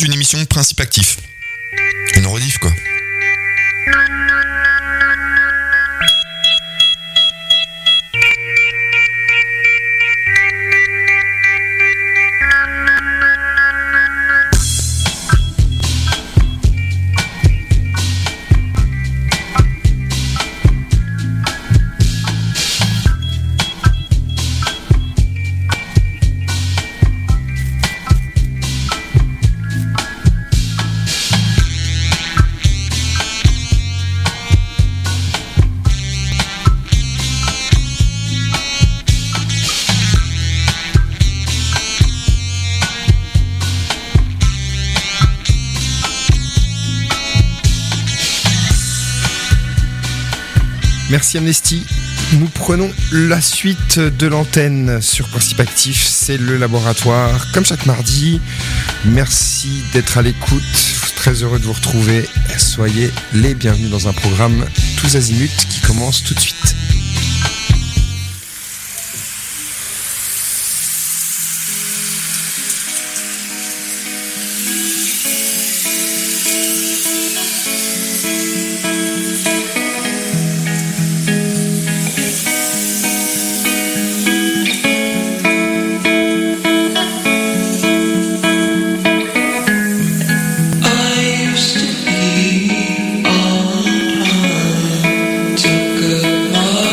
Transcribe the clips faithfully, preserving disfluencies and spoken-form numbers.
d'une émission de Principe Actif. Une rediff, quoi. Merci Amnesty. Nous prenons la suite de l'antenne sur Principe Actif, c'est le laboratoire, comme chaque mardi. Merci d'être à l'écoute, très heureux de vous retrouver. Soyez les bienvenus dans un programme tous azimuts qui commence tout de suite. Took a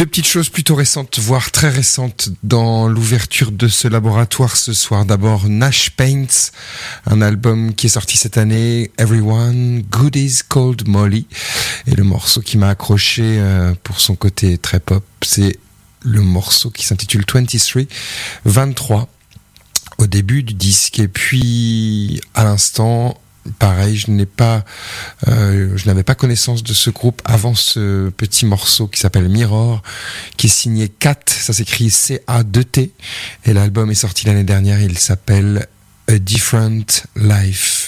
Deux petites choses plutôt récentes, voire très récentes dans l'ouverture de ce laboratoire ce soir. D'abord Nash Paints, un album qui est sorti cette année, Everyone, Goodies Called Molly. Et le morceau qui m'a accroché euh, pour son côté très pop, c'est le morceau qui s'intitule vingt-trois, vingt-trois, au début du disque. Et puis, à l'instant, pareil, je n'ai pas, euh, je n'avais pas connaissance de ce groupe avant ce petit morceau qui s'appelle Mirror, qui est signé Cat, ça s'écrit C A deux T, et l'album est sorti l'année dernière, il s'appelle A Different Life.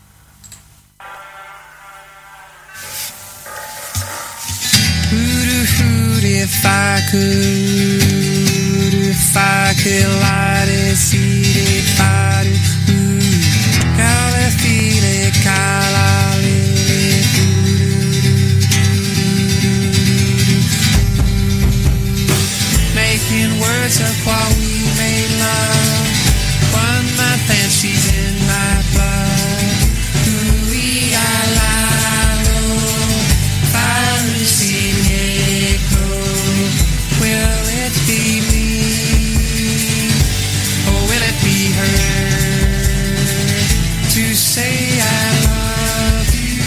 If I could, if I could light it, see it, fight it, ooh, gotta feel it, cala, lily, making words of what we made love, one night and she's in my blood, ooh, we are lalo, fire, see me. Will it be me, or will it be her, to say I love you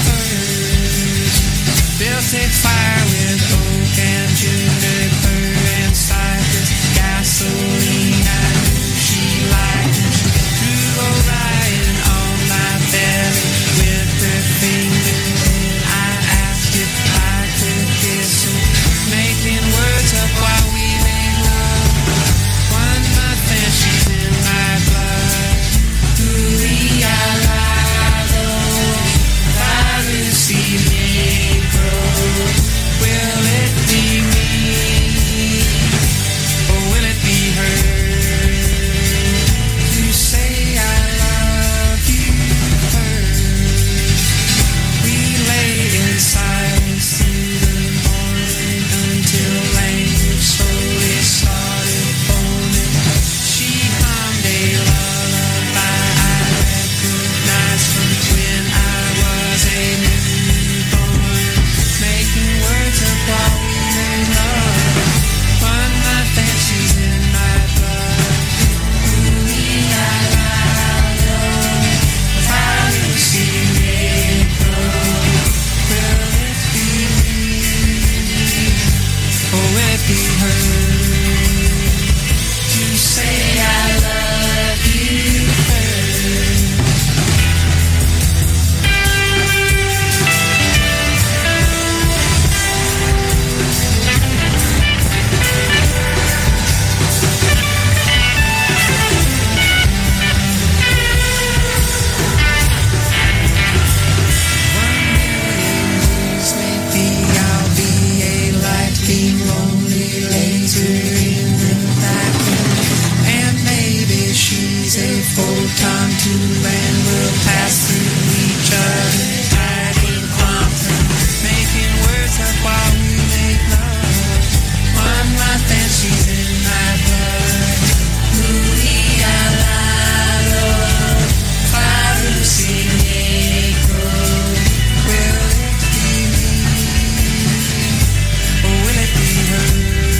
first? Built a fire with oak and juniper and cypress, gasoline, I knew she liked it. She drew Orion on my belly with her finger, and I asked if I could kiss her, making words of why we made love. One month and she's in my blood. Ooh, I lie, I see me grow. Will it be me, or will it be her, to say I love you first? We lay in silence through the morning until language slowly started forming. She hummed a lullaby I recognized from when I was a newborn, making words of what we made love. One night that she's in my blood. Ooh, I love, how you see me grow. Will it be me, or will it be her, to say I love you first? Maybe I'll be a light beam, lonely laser in the vacuum, and maybe she's a photon too, and we'll pass through each other, hiding quantum, making words of what we make love. One night and she's in my blood. Ooh, I love, fire, see me grow. Will it be me, or will it be her,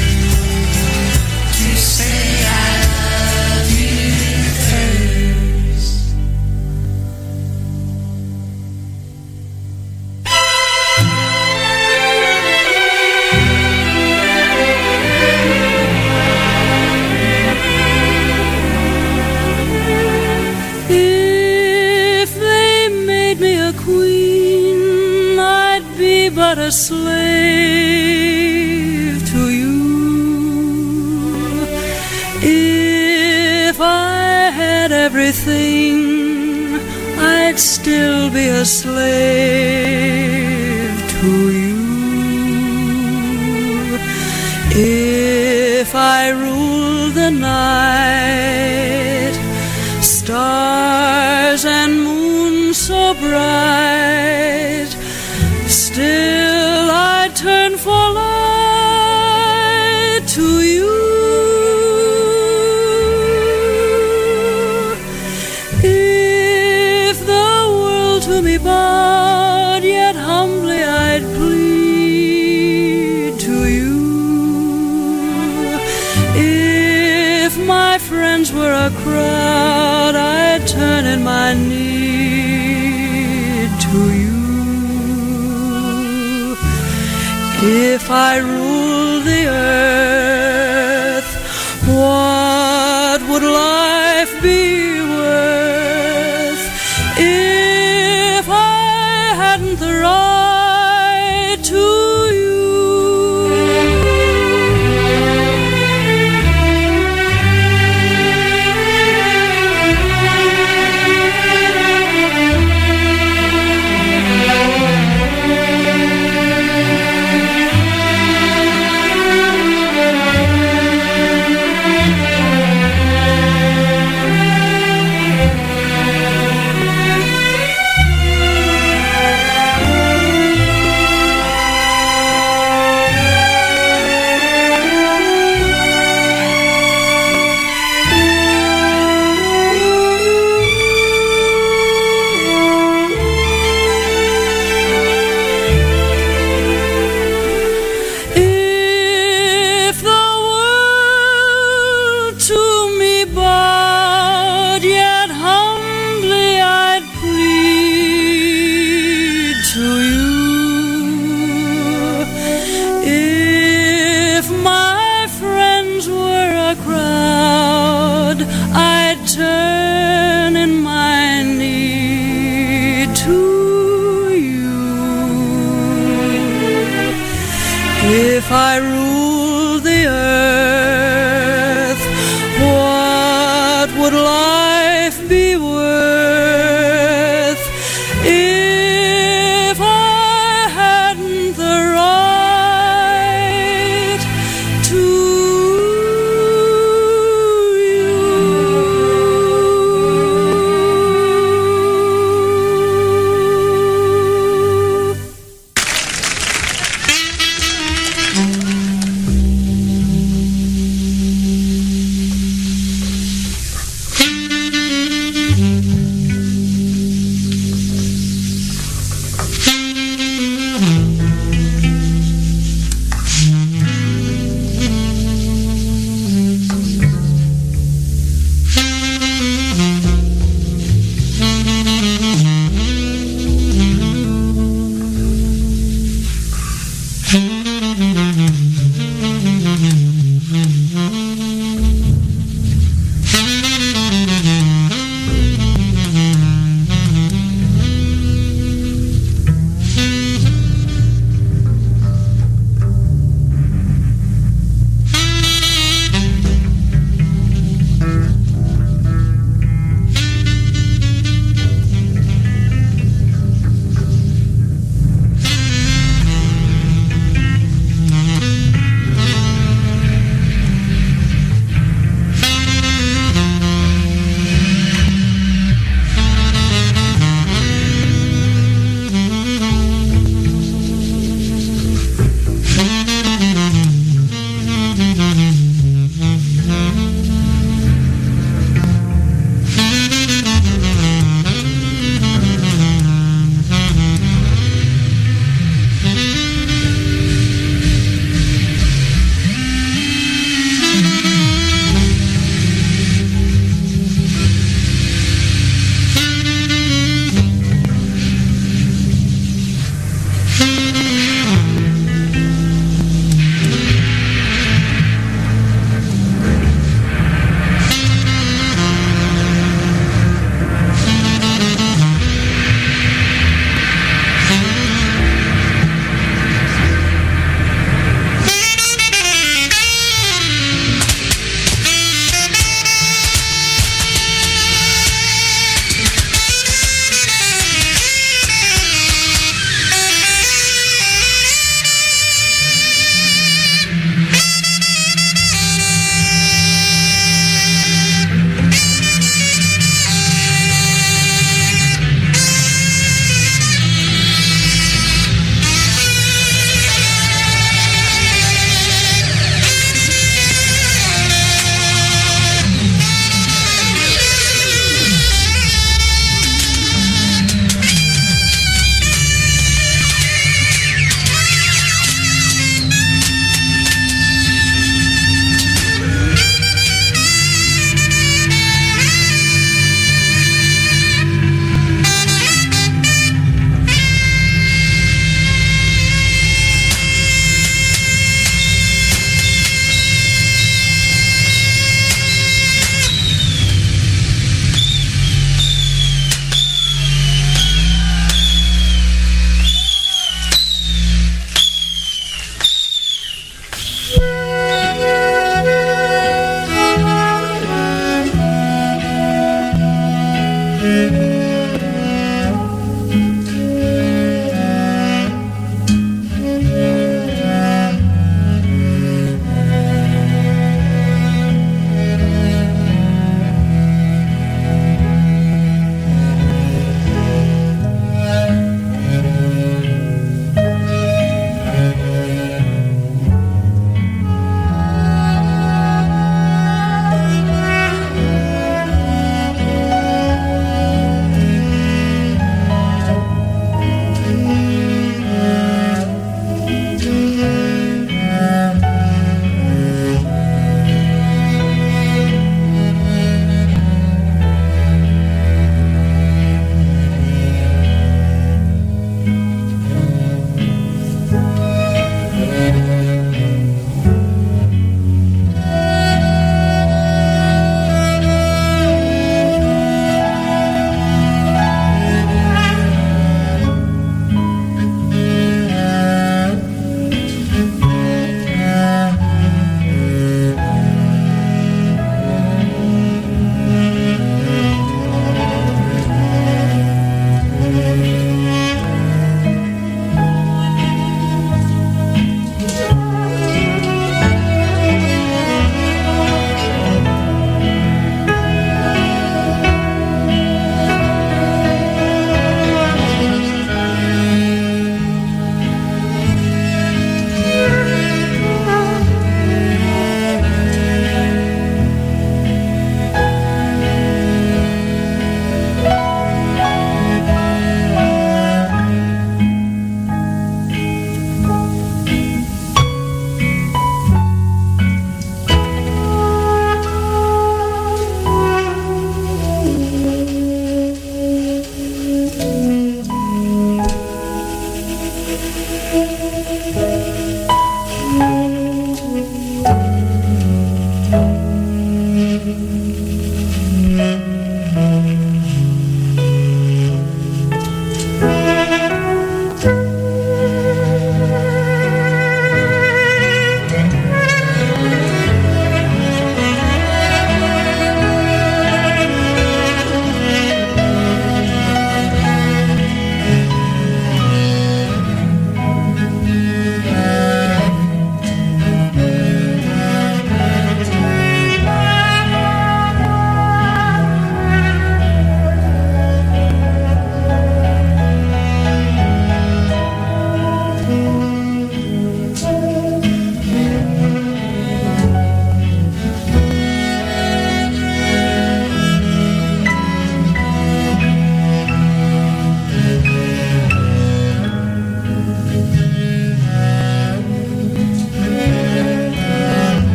to say I love you first? If they made me a queen, I'd be but a slave to you. If I had everything, I'd still be a slave to you. If I ruled the night, stars and moon so bright, still I'd turn for light to you. If the world to me bowed, yet humbly I'd plead to you. a crowd, I'd turn in my knee to you. If I ruled the earth, what would life be worth if I hadn't the right to you?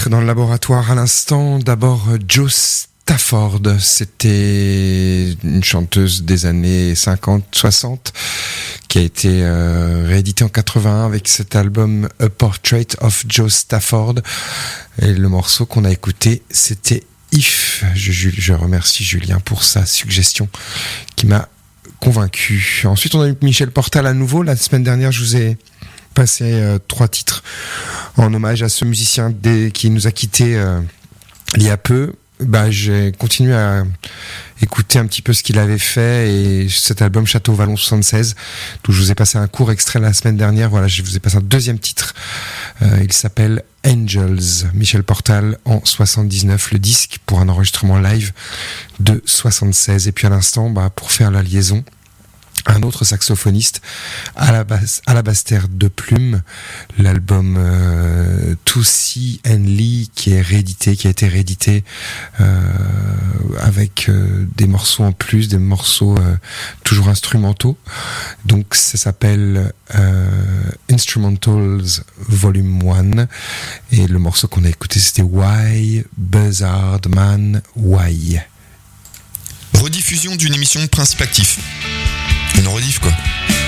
titres dans le laboratoire à l'instant. D'abord Jo Stafford, c'était une chanteuse des années cinquante soixante qui a été euh, rééditée en quatre-vingt-un avec cet album A Portrait of Jo Stafford. Et le morceau qu'on a écouté, c'était If. Je, je remercie Julien pour sa suggestion qui m'a convaincu. Ensuite, on a eu Michel Portal à nouveau. La semaine dernière, je vous ai passé euh, trois titres en hommage à ce musicien des, qui nous a quittés euh, il y a peu. Bah, j'ai continué à écouter un petit peu ce qu'il avait fait et cet album Château Vallon soixante-seize, d'où je vous ai passé un court extrait la semaine dernière. Voilà, je vous ai passé un deuxième titre. Euh, il s'appelle Angels. Michel Portal en soixante-dix-neuf, le disque pour un enregistrement live de soixante-seize. Et puis à l'instant, bah, pour faire la liaison, un autre saxophoniste, Alabaster de Plume, l'album euh, To See and Lee qui est réédité, qui a été réédité euh, avec euh, des morceaux en plus, des morceaux euh, toujours instrumentaux. Donc ça s'appelle euh, Instrumentals Volume un et le morceau qu'on a écouté c'était Why Buzzard Man Why. Rediffusion d'une émission de Principe Actif. Une rediff quoi.